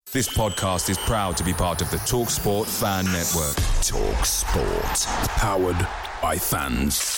This podcast is proud to be part of the TalkSport Fan Network. TalkSport. Powered by fans.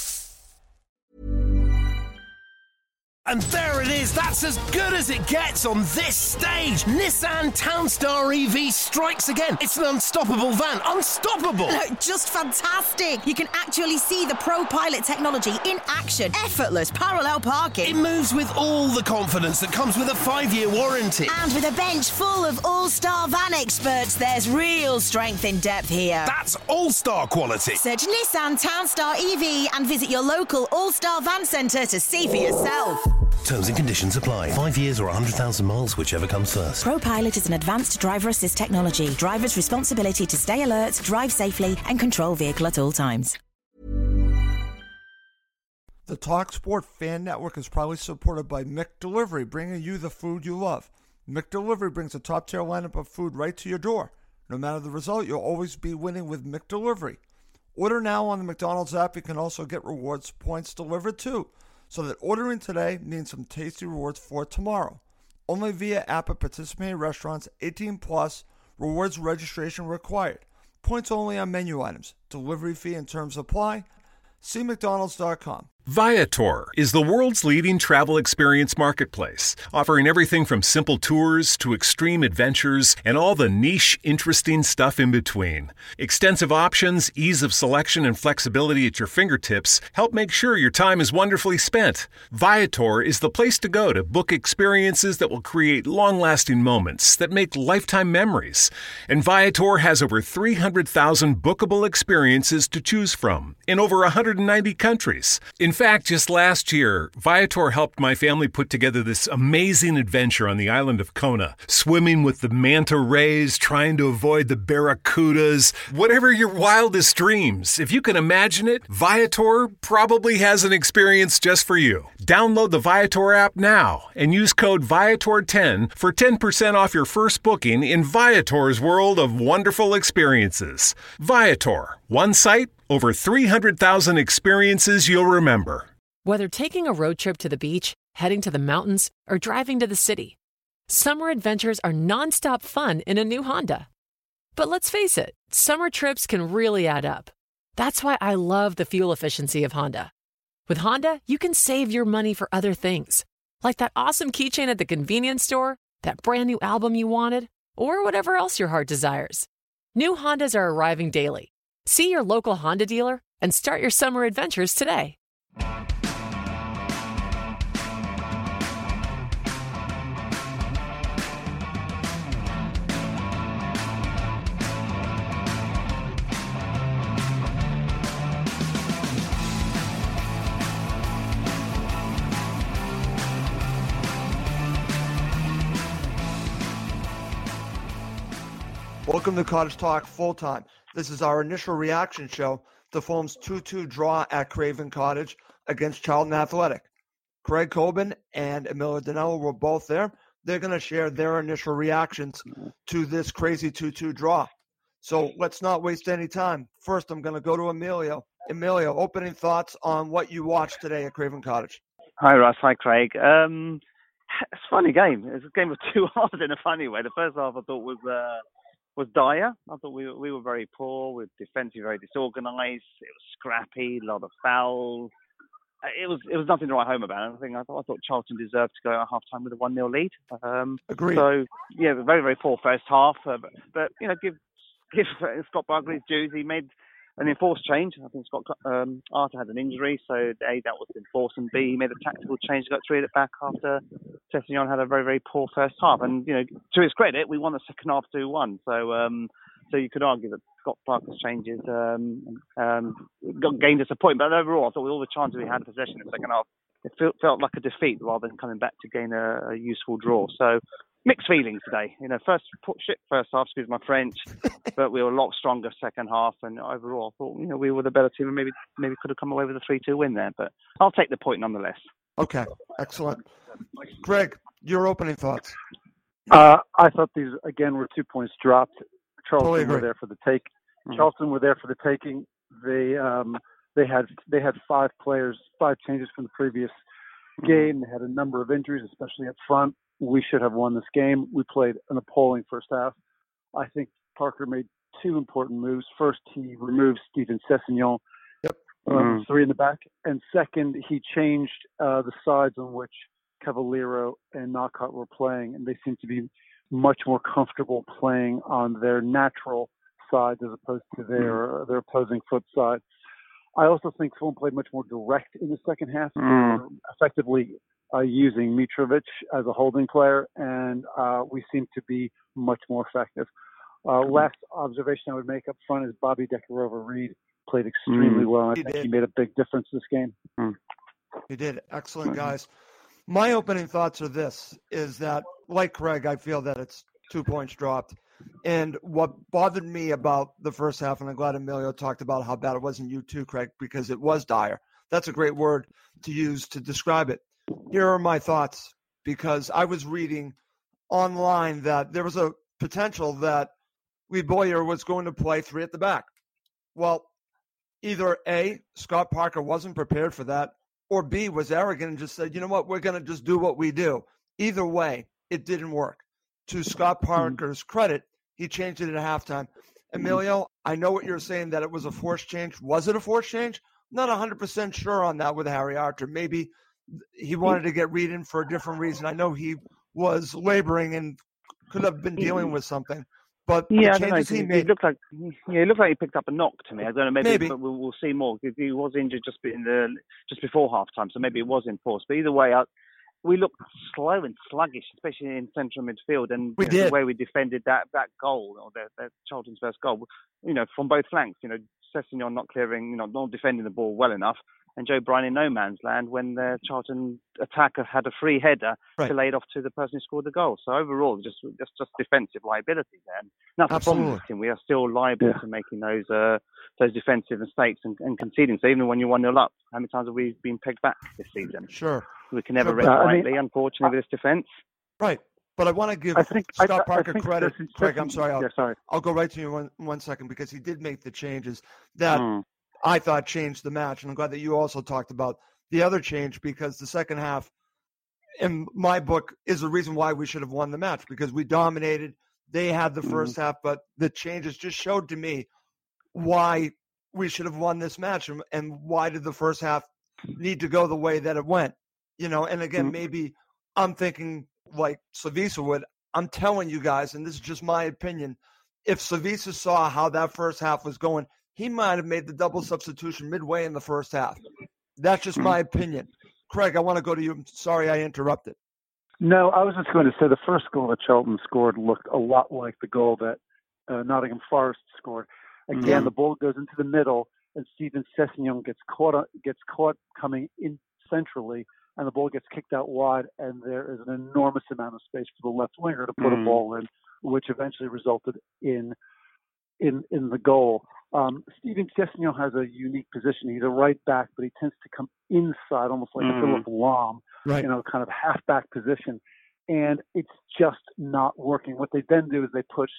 And there it is, that's as good as it gets on this stage. Nissan Townstar EV strikes again. It's an unstoppable van, unstoppable. Just fantastic. You can actually see the ProPilot technology in action. Effortless parallel parking. It moves with all the confidence that comes with a 5-year warranty. And with a bench full of all-star van experts, there's real strength in depth here. That's all-star quality. Search Nissan Townstar EV and visit your local all-star van centre to see for yourself. Terms and conditions apply. 5 years or 100,000 miles, whichever comes first. ProPilot is an advanced driver assist technology. Driver's responsibility to stay alert, drive safely, and control vehicle at all times. The TalkSport Fan Network is proudly supported by McDelivery, bringing you the food you love. McDelivery brings a top-tier lineup of food right to your door. No matter the result, you'll always be winning with McDelivery. Order now on the McDonald's app. You can also get rewards points delivered too, so that ordering today means some tasty rewards for tomorrow. Only via app at participating restaurants. 18 plus. Rewards registration required. Points only on menu items. Delivery fee and terms apply. See McDonald's.com. Viator is the world's leading travel experience marketplace, offering everything from simple tours to extreme adventures and all the niche, interesting stuff in between. Extensive options, ease of selection, and flexibility at your fingertips help make sure your time is wonderfully spent. Viator is the place to go to book experiences that will create long-lasting moments that make lifetime memories. And Viator has over 300,000 bookable experiences to choose from in over 190 countries. In fact, just last year, Viator helped my family put together this amazing adventure on the island of Kona, swimming with the manta rays, trying to avoid the barracudas, whatever your wildest dreams. If you can imagine it, Viator probably has an experience just for you. Download the Viator app now and use code Viator10 for 10% off your first booking in Viator's world of wonderful experiences. Viator, one site, over 300,000 experiences you'll remember. Whether taking a road trip to the beach, heading to the mountains, or driving to the city, summer adventures are nonstop fun in a new Honda. But let's face it, summer trips can really add up. That's why I love the fuel efficiency of Honda. With Honda, you can save your money for other things, like that awesome keychain at the convenience store, that brand new album you wanted, or whatever else your heart desires. New Hondas are arriving daily. See your local Honda dealer and start your summer adventures today. Welcome to Cottage Talk Full Time. This is our initial reaction show to Fulham's 2-2 draw at Craven Cottage against Charlton Athletic. Craig Coben and Emilio Danello were both there. They're going to share their initial reactions to this crazy 2-2 draw. So let's not waste any time. First, I'm going to go to Emilio. Emilio, opening thoughts on what you watched today at Craven Cottage. Hi, Russ. Hi, Craig. It's a funny game. It's a game of two halves in a funny way. The first half I thought was dire. I thought we were very poor, with defensively very disorganised. It was scrappy, a lot of fouls. It was nothing to write home about. I thought Charlton deserved to go at half time with a 1-0 lead. Agreed. So yeah, very very poor first half. But you know, give Scott Barkley his dues. He made an enforced change. I think Scott Arthur had an injury, so A, that was enforced, and B, he made a tactical change, got 3 at the back after Sessegnon had a very, very poor first half. And, you know, to his credit, we won the second half 2-1. So you could argue that Scott Parker's changes gained us a point. But overall, I thought with all the chances we had possession in the second half, it felt like a defeat rather than coming back to gain a useful draw. So mixed feelings today. You know, first half, excuse my French, but we were a lot stronger second half. And overall, I thought, you know, we were the better team and maybe could have come away with a 3-2 win there. But I'll take the point nonetheless. Okay, excellent. Greg, your opening thoughts. I thought these, again, were 2 points dropped. Charlton were there for the take. Charlton were there for the taking. They had 5 changes from the previous game. They had a number of injuries, especially up front. we should have won this game. We played an appalling first half. I think Parker made two important moves. First, he removed Steven Sessegnon, 3 in the back. And second, he changed the sides on which Cavallero and Knockaert were playing, and they seem to be much more comfortable playing on their natural sides as opposed to their opposing foot side. I also think Fulham played much more direct in the second half, effectively using Mitrovic as a holding player, and we seem to be much more effective. Last observation I would make up front is Bobby Deckerova-Reid played extremely well. I think he made a big difference this game. He did. Excellent, guys. My opening thoughts are this, is that, like Craig, I feel that it's 2 points dropped. And what bothered me about the first half, and I'm glad Emilio talked about how bad it was, and you too, Craig, because it was dire. That's a great word to use to describe it. Here are my thoughts, because I was reading online that there was a potential that Lee Bowyer was going to play 3 at the back. Well, either A, Scott Parker wasn't prepared for that, or B, was arrogant and just said, you know what, we're going to just do what we do. Either way, it didn't work. To Scott Parker's credit, he changed it at halftime. Emilio, I know what you're saying, that it was a forced change. Was it a forced change? Not 100% sure on that with Harry Arter. Maybe he wanted to get Reid in for a different reason. I know he was laboring and could have been dealing with something. But yeah, the changes he made, it looked like he picked up a knock to me. I don't know, maybe. But we'll see more. He was injured just before halftime, so maybe it was enforced. But either way, we looked slow and sluggish, especially in central midfield, and the way we defended that goal, or the Charlton's first goal, from both flanks. Sessegnon not clearing, not defending the ball well enough, and Joe Bryan in no man's land when the Charlton attacker had a free header to lay it off to the person who scored the goal. So overall, just defensive liability there. Nothing wrong with the team. We are still liable to making those defensive mistakes and conceding. So even when you're 1-0 up, how many times have we been pegged back this season? Sure. We can never rest rightly, unfortunately, with this defence. Right. But I want to give Scott Parker credit. Craig, I'm sorry. I'll go right to you in 1 second, because he did make the changes that I thought changed the match. And I'm glad that you also talked about the other change, because the second half, in my book, is the reason why we should have won the match, because we dominated. They had the first half, but the changes just showed to me why we should have won this match, and why did the first half need to go the way that it went. And again, maybe I'm thinking like Slavisa would. I'm telling you guys, and this is just my opinion, if Slavisa saw how that first half was going, he might have made the double substitution midway in the first half. That's just my opinion. Craig, I want to go to you. I'm sorry I interrupted. No, I was just going to say the first goal that Charlton scored looked a lot like the goal that Nottingham Forest scored. Again, the ball goes into the middle, and Steven Sessegnon gets caught coming in centrally, and the ball gets kicked out wide, and there is an enormous amount of space for the left winger to put a ball in, which eventually resulted in the goal. Steven Sessegnon has a unique position. He's a right back, but he tends to come inside, almost like a Philip Lahm, kind of half-back position. And it's just not working. What they then do is they push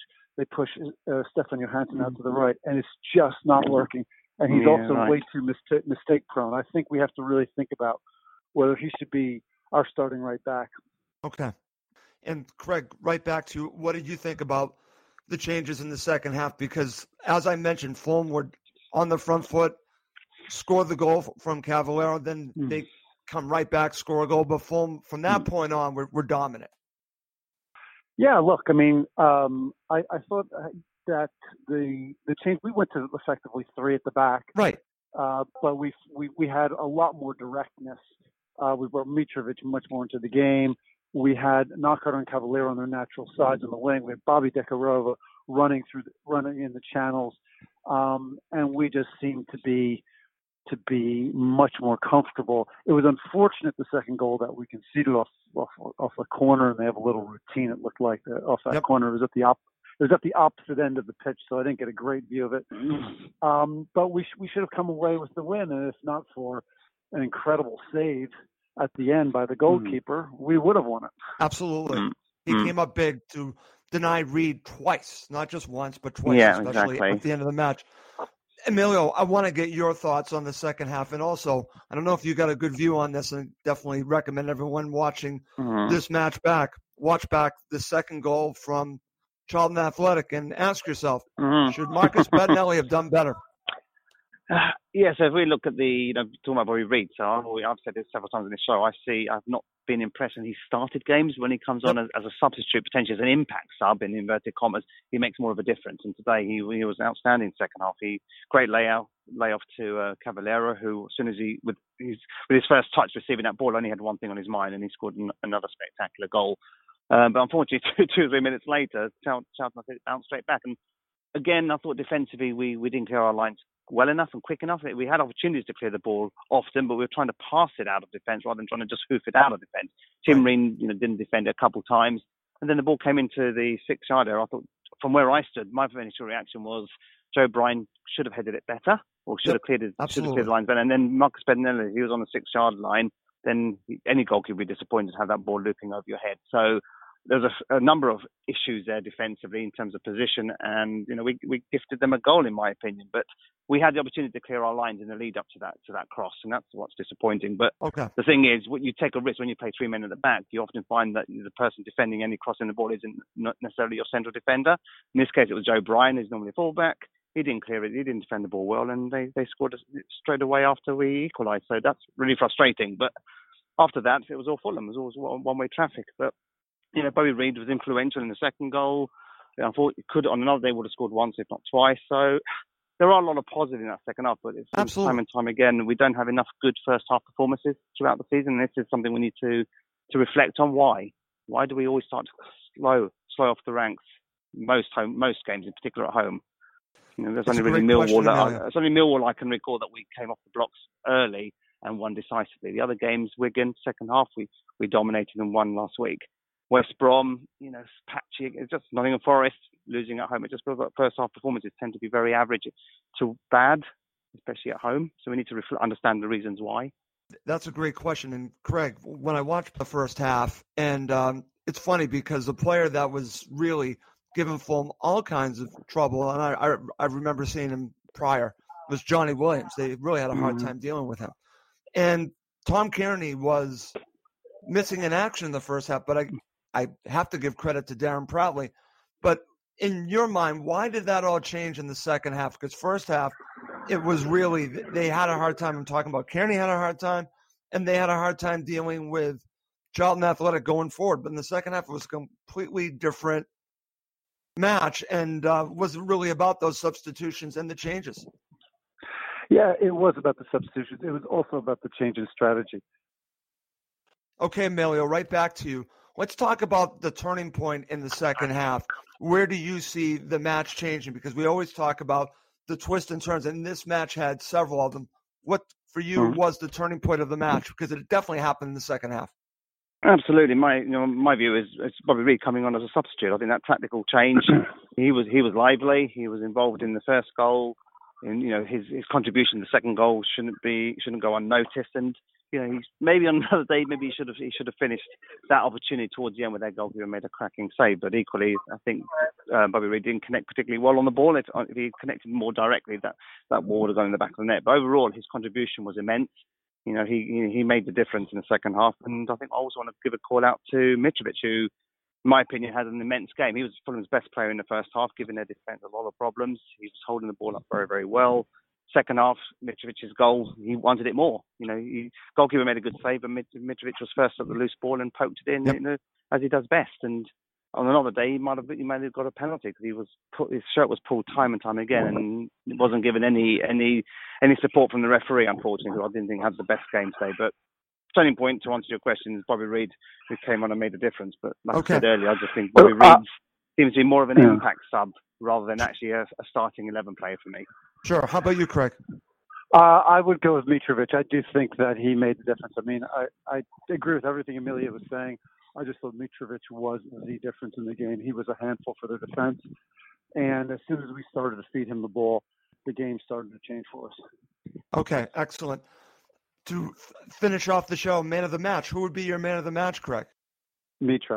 Stefan Johansson out to the right, and it's just not working. And he's also way too mistake-prone. I think we have to really think about whether he should be our starting right back. Okay. And Craig, right back to what did you think about the changes in the second half? Because as I mentioned, Fulham were on the front foot, scored the goal from Cavallero, then they come right back, score a goal. But Fulham, from that point on, we're dominant. Yeah, look, I mean, I thought that the change, we went to effectively 3 at the back. Right. But we had a lot more directness. We brought Mitrovic much more into the game. We had Knockaert and Cavallero on their natural sides in the wing. We had Bobby Deckerova running in the channels, and we just seemed to be much more comfortable. It was unfortunate the second goal that we conceded off a corner, and they have a little routine. It looked like off that corner. It was at the opposite end of the pitch, so I didn't get a great view of it. But we should have come away with the win, and if not for an incredible save at the end by the goalkeeper, we would have won it. Absolutely. He came up big to deny Reid twice, not just once, but twice, especially at the end of the match. Emilio, I want to get your thoughts on the second half. And also, I don't know if you got a good view on this, and definitely recommend everyone watching this match back. watch back the second goal from Charlton Athletic and ask yourself, should Marcus Bettinelli have done better? Yeah, so if we look at talking about Bobby Reid, so I've said this several times in the show, I've not been impressed when he started games. When he comes on as a substitute, potentially as an impact sub in inverted commas, he makes more of a difference. And today he was outstanding second half. Great layoff to Cavallero, who as soon as with his first touch receiving that ball only had one thing on his mind, and he scored another spectacular goal. But unfortunately, 2 or 3 minutes later, Charlton bounced straight back. And again, I thought defensively we didn't clear our lines well enough and quick enough. We had opportunities to clear the ball often, but we were trying to pass it out of defence rather than trying to just hoof it out of defence. Tim Ream, didn't defend it a couple of times, and then the ball came into the 6-yarder. I thought, from where I stood, my initial reaction was Joe Bryan should have headed it better, or should have cleared the lines better. And then Marcus Bettinelli, he was on the 6-yard line. Then any goalkeeper would be disappointed to have that ball looping over your head. So there's a number of issues there defensively in terms of position, and we gifted them a goal in my opinion. But we had the opportunity to clear our lines in the lead up to that cross, and that's what's disappointing. But The thing is, when you take a risk when you play 3 men at the back, you often find that the person defending any crossing the ball isn't not necessarily your central defender. In this case, it was Joe Bryan, who's normally a fullback. He didn't clear it. He didn't defend the ball well, and they scored straight away after we equalised. So that's really frustrating. But after that, it was all Fulham. It was all one-way traffic. But Bobby Reid was influential in the second goal. I thought he could, on another day, would have scored once, if not twice. So there are a lot of positives in that second half, but it's time and time again, we don't have enough good first half performances throughout the season. This is something we need to reflect on. Why do we always start to slow off the ranks? Most games, in particular at home. There's only really Millwall. It's only Millwall I can recall that we came off the blocks early and won decisively. The other games, Wigan, second half, we dominated and won last week. West Brom, patchy. It's just Nottingham Forest losing at home. It just feels like first half performances tend to be very average to bad, especially at home. So we need to understand the reasons why. That's a great question. And Craig, when I watched the first half, and it's funny because the player that was really giving Fulham all kinds of trouble, and I remember seeing him prior, was Johnny Williams. They really had a hard time dealing with him. And Tom Kearney was missing in action in the first half, but I have to give credit to Darren Proutley. But in your mind, why did that all change in the second half? Because first half, it was really, they had a hard time. I'm talking about Kearney had a hard time, and they had a hard time dealing with Charlton Athletic going forward. But in the second half, it was a completely different match, and wasn't really about those substitutions and the changes. Yeah, it was about the substitutions. It was also about the change in strategy. Okay, Emilio, right back to you. Let's talk about the turning point in the second half. Where do you see the match changing? Because we always talk about the twists and turns, and this match had several of them. What, for you, was the turning point of the match? Because it definitely happened in the second half. Absolutely. My view is it's Bobby Reid coming on as a substitute. I think that tactical change, he was lively. He was involved in the first goal. And, his contribution to the second goal shouldn't go unnoticed. And, he's maybe on another day, maybe he should have finished that opportunity towards the end where their goalkeeper made a cracking save. But equally, I think Bobby Reid didn't connect particularly well on the ball. If he connected more directly, that ball would have gone in the back of the net. But overall, his contribution was immense. He made the difference in the second half. And I think I also want to give a call out to Mitrovic, who, in my opinion, had an immense game. He was Fulham's best player in the first half, giving their defence a lot of problems. He was holding the ball up very, very well. Second half, Mitrovic's goal, he wanted it more. Goalkeeper made a good save, but Mitrovic was first at the loose ball and poked it in, as he does best. And on another day, he might have got a penalty because his shirt was pulled time and time again, and wasn't given any support from the referee, unfortunately, who I didn't think had the best game today. But turning point, to answer your question, is Bobby Reid, who came on and made a difference. But like I said earlier, I just think Bobby Reid seems to be more of an impact sub rather than actually a starting 11 player for me. Sure. How about you, Craig? I would go with Mitrovic. I do think that he made the difference. I mean, I agree with everything Emilia was saying. I just thought Mitrovic was the difference in the game. He was a handful for their defense. And as soon as we started to feed him the ball, the game started to change for us. Okay, excellent. To finish off the show, man of the match. Who would be your man of the match, Craig? Mitra.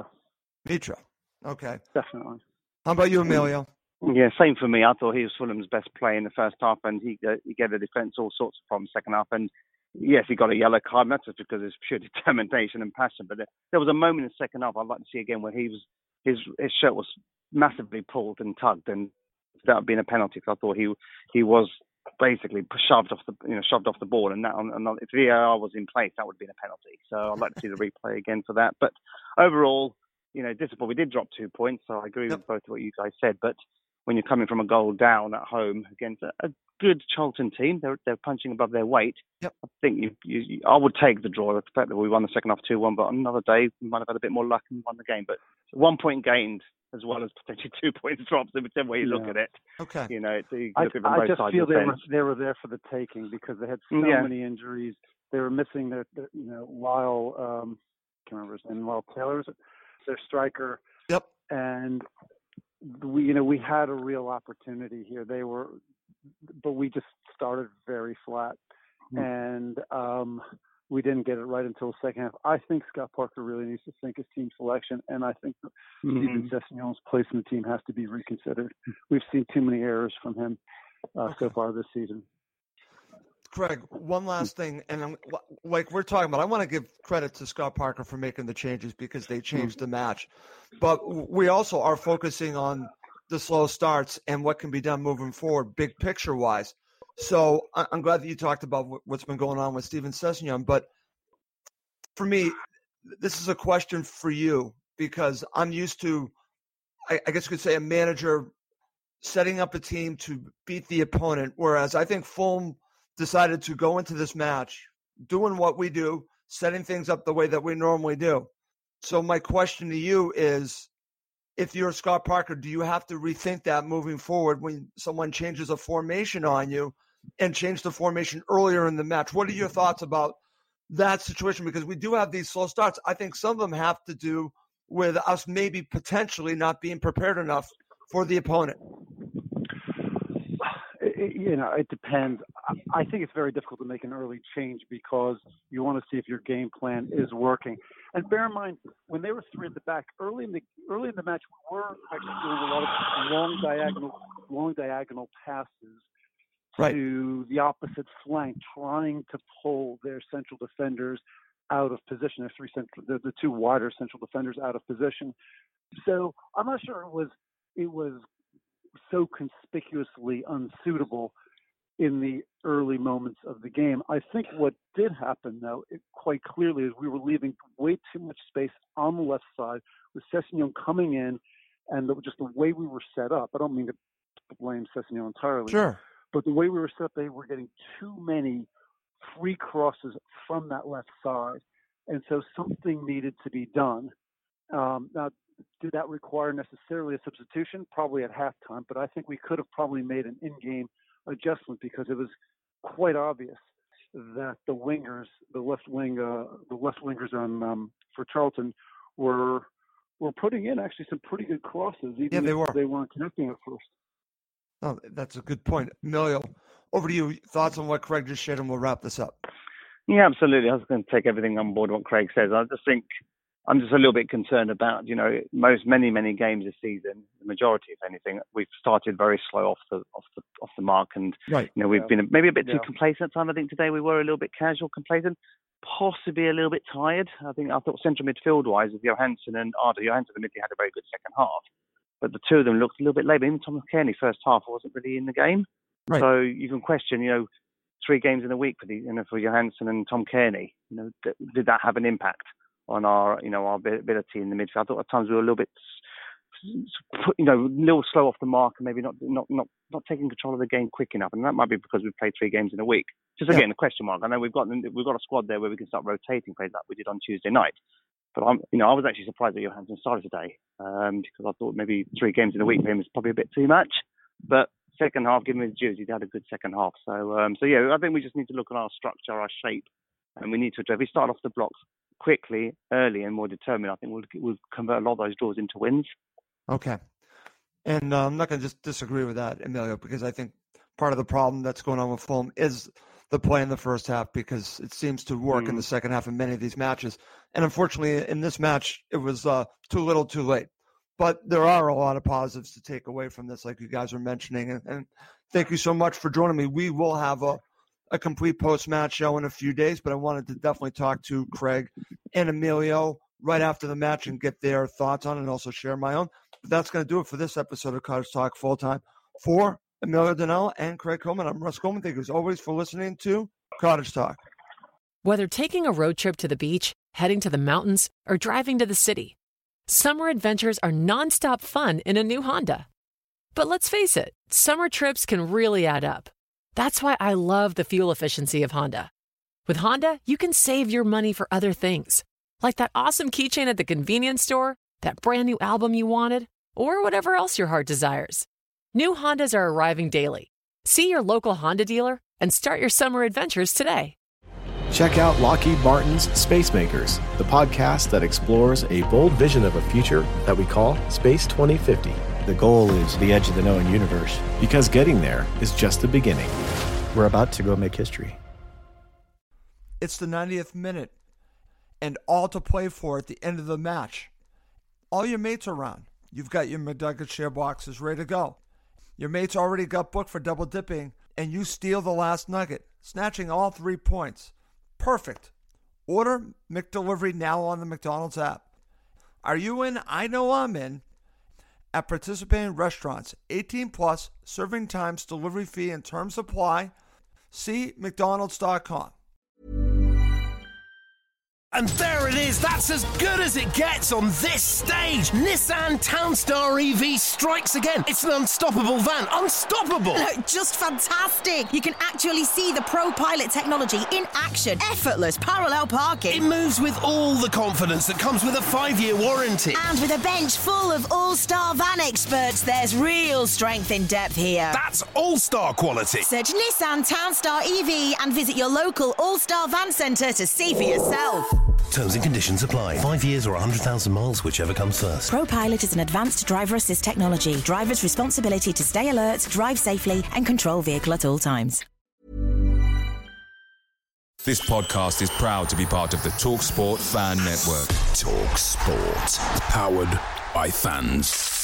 Okay. Definitely. How about you, Emilio? Yeah, same for me. I thought he was Fulham's best player in the first half, and he gave the defence all sorts of problems second half. And Yes, he got a yellow card. That's just because of his pure determination and passion. But there was a moment in the second half I'd like to see again where his shirt was massively pulled and tugged, and that would be a penalty. Because I thought he was basically shoved off the ball, and that if VAR was in place, that would have been a penalty. So I'd like to see the replay again for that. But overall, disappointing. We did drop 2 points, so I agree with both of what you guys said. But when you're coming from a goal down at home against a good Charlton team, they're punching above their weight. Yep. I think I would take the draw. The fact that we won the second half 2-1, but on another day we might have had a bit more luck and won the game. But 1 point gained as well as potentially 2 points dropped, whichever way you look at it. Okay. I just feel they were there for the taking because they had so many injuries. They were missing their Lyle, can't remember his name, Lyle Taylor, their striker. Yep. And we had a real opportunity here. But we just started very flat, and we didn't get it right until the second half. I think Scott Parker really needs to think his team selection, and I think Steven Sessegnon's place in the team has to be reconsidered. We've seen too many errors from him so far this season. Craig, one last thing, and like we're talking about, I want to give credit to Scott Parker for making the changes because they changed the match. But we also are focusing on the slow starts and what can be done moving forward, big picture-wise. So I'm glad that you talked about what's been going on with Steven Sessegnon. But for me, this is a question for you because I'm used to, I guess you could say, a manager setting up a team to beat the opponent, whereas I think Fulham decided to go into this match doing what we do, setting things up the way that we normally do. So my question to you is, if you're Scott Parker, do you have to rethink that moving forward when someone changes a formation on you and change the formation earlier in the match? What are your thoughts about that situation? Because we do have these slow starts. I think some of them have to do with us maybe potentially not being prepared enough for the opponent. It depends. I think it's very difficult to make an early change because you want to see if your game plan is working. And bear in mind, when they were three at the back, early in the match, we were actually doing a lot of long diagonal passes to the opposite flank, trying to pull their central defenders out of position. The two wider central defenders out of position. So I'm not sure it was so conspicuously unsuitable in the early moments of the game. I think what did happen, though, quite clearly, is we were leaving way too much space on the left side with Sessegnon coming in, and just the way we were set up. I don't mean to blame Sessegnon entirely. Sure. But the way we were set up, they were getting too many free crosses from that left side. And so something needed to be done. Now, did that require necessarily a substitution? Probably at halftime, but I think we could have probably made an in-game adjustment because it was quite obvious that the left wingers for Charlton were putting in actually some pretty good crosses, even if they weren't connecting at first. Oh, that's a good point. Emilio, over to you. Thoughts on what Craig just shared, and we'll wrap this up. Yeah, absolutely. I was going to take everything on board what Craig says. I just think I'm just a little bit concerned about, many games this season, the majority, if anything, we've started very slow off the mark, and we've been maybe a bit too complacent at times. I think today we were a little bit casual, complacent, possibly a little bit tired. I thought central midfield wise with Johansson and Arda. Johansson admittedly had a very good second half, but the two of them looked a little bit late. Even Tom Kearney first half wasn't really in the game, so you can question, 3 games in a week for Johansson and Tom Kearney. Did that have an impact on our ability in the midfield? I thought at times we were a little bit, little slow off the mark and maybe not taking control of the game quick enough. And that might be because we've played 3 games in a week. Just again, a question mark. I know we've got a squad there where we can start rotating players like we did on Tuesday night. But I was actually surprised that Johansson started today because I thought maybe 3 games in a week for him is probably a bit too much. But second half, give him his dues. He had a good second half. So I think we just need to look at our structure, our shape, and we need to. If we start off the blocks quickly, early, and more determined, I think we'll convert a lot of those draws into wins. Okay. And I'm not going to just disagree with that, Emilio, because I think part of the problem that's going on with Fulham is the play in the first half, because it seems to work in the second half in many of these matches. And unfortunately, in this match, it was too little, too late. But there are a lot of positives to take away from this, like you guys were mentioning. And thank you so much for joining me. We will have a a complete post-match show in a few days, but I wanted to definitely talk to Craig and Emilio right after the match and get their thoughts on it and also share my own. But that's going to do it for this episode of Cottage Talk Full-Time. For Emilio Danella and Craig Coleman, I'm Russ Coleman. Thank you as always for listening to Cottage Talk. Whether taking a road trip to the beach, heading to the mountains, or driving to the city, summer adventures are nonstop fun in a new Honda. But let's face it, summer trips can really add up. That's why I love the fuel efficiency of Honda. With Honda, you can save your money for other things, like that awesome keychain at the convenience store, that brand new album you wanted, or whatever else your heart desires. New Hondas are arriving daily. See your local Honda dealer and start your summer adventures today. Check out Lockheed Martin's Space Makers, the podcast that explores a bold vision of a future that we call Space 2050. The goal is the edge of the known universe. Because getting there is just the beginning. We're about to go make history. It's the 90th minute, and all to play for at the end of the match. All your mates are around. You've got your McNugget share boxes ready to go. Your mates already got booked for double dipping, and you steal the last nugget, snatching all 3 points. Perfect. Order McDelivery now on the McDonald's app. Are you in? I know I'm in. At participating restaurants, 18 plus, serving times, delivery fee, and terms apply. See McDonald's.com. And there it is, that's as good as it gets on this stage. Nissan Townstar EV strikes again. It's an unstoppable van, unstoppable. Just fantastic. You can actually see the ProPilot technology in action. Effortless parallel parking. It moves with all the confidence that comes with a 5-year warranty. And with a bench full of all-star van experts, there's real strength in depth here. That's all-star quality. Search Nissan Townstar EV and visit your local all-star van centre to see for yourself. Terms and conditions apply. 5 years or 100,000 miles, whichever comes first. ProPilot is an advanced driver assist technology. Driver's responsibility to stay alert, drive safely, and control vehicle at all times. This podcast is proud to be part of the TalkSport Fan Network. TalkSport. Powered by fans.